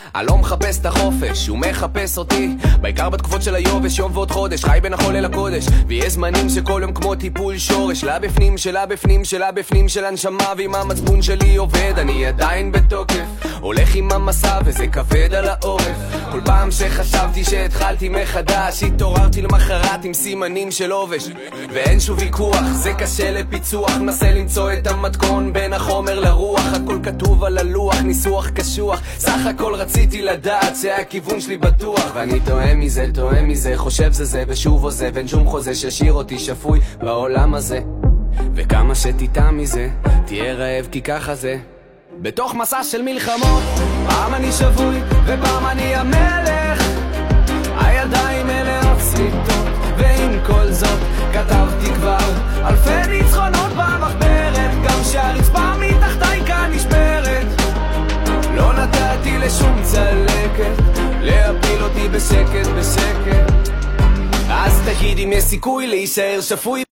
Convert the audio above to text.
אני לא מחפש את החופש, הוא מחפש אותי, בעיקר בתקופות של היובש, יום ועוד חודש, חי בין החול אל הקודש. ויש זמנים שכל יום כמו טיפול שורש, לה בפנים, שלה בפנים, שלה בפנים של הנשמה. ועם המצפון שלי עובד, אני עדיין בתוקף, הולך עם המסע וזה כבד על העורף. כל פעם שחשבתי שהתחלתי מחדש, התעוררתי למחרת עם סימנים של עובש. ואין שוב ויכוח, זה קשה לפיצוח, נסה למצוא את המתכון בין החומר לרוח. הכל כתוב על הלוח, ניסוח קשוח, סך הכל רציתי לדעת שהכיוון שלי בטוח. ואני טועה מזה, חושב זה ושוב עוזב, אין שום חוזה ששיר אותי שפוי בעולם הזה. וכמה שתיטע מזה, תהיה רעב כי ככה זה. בתוך מסע של מלחמות, פעם אני שבוי ופעם אני המלך, הידיים מלאות שריטות, ועם כל זאת כתבתי כבר אלפי ניצחונות במחברת. גם שהרצפה מתחתיי כאן נשברת, לא נתתי לשום צלקת להפיל אותי בשקט בשקט. אז תגיד אם יש סיכוי להישאר שפוי.